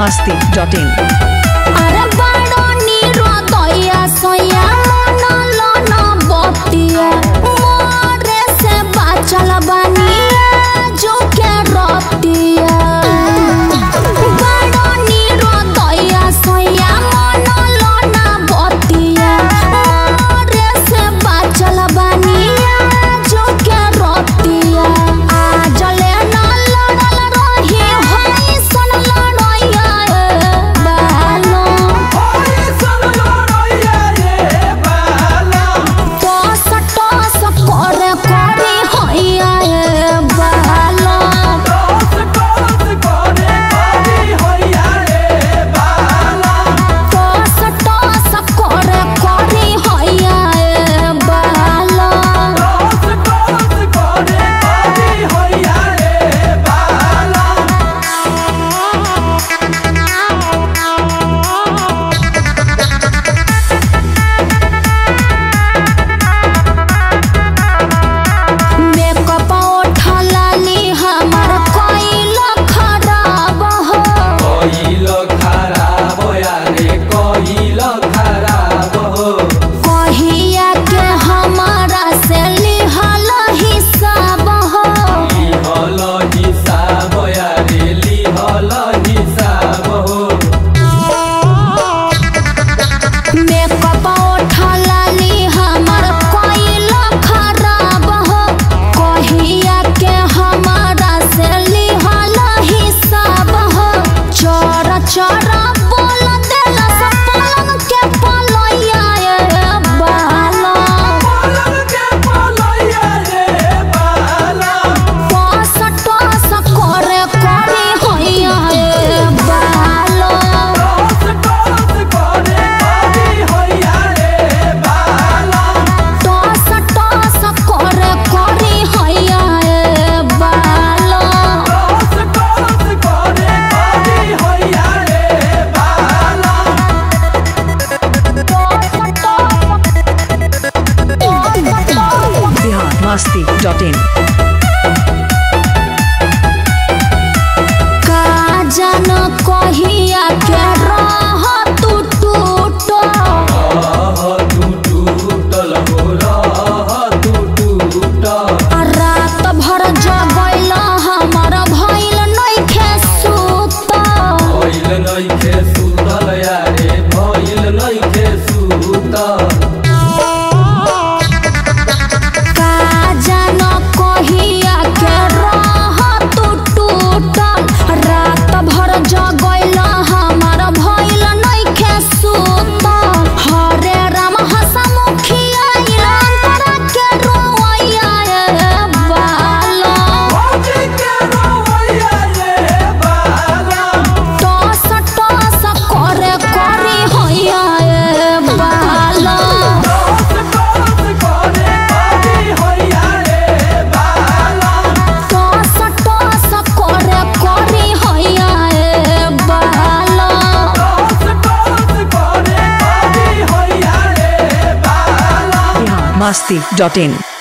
biharmasti.in अरे बड़ो नीरो दया सोया मन लना बतिया मोरे से बाचल बनिया जो के रतिया बड़ो नीरो दया सोया मन लना बतिया मोरे से बाचल बनिया जो के रतिया आज ले ना लड़ल रही होई सन लड़ैया biharmasti.in का जन कहिया के रह तू रात भर जगैल हमर भइल नइखे सुत biharmasti.in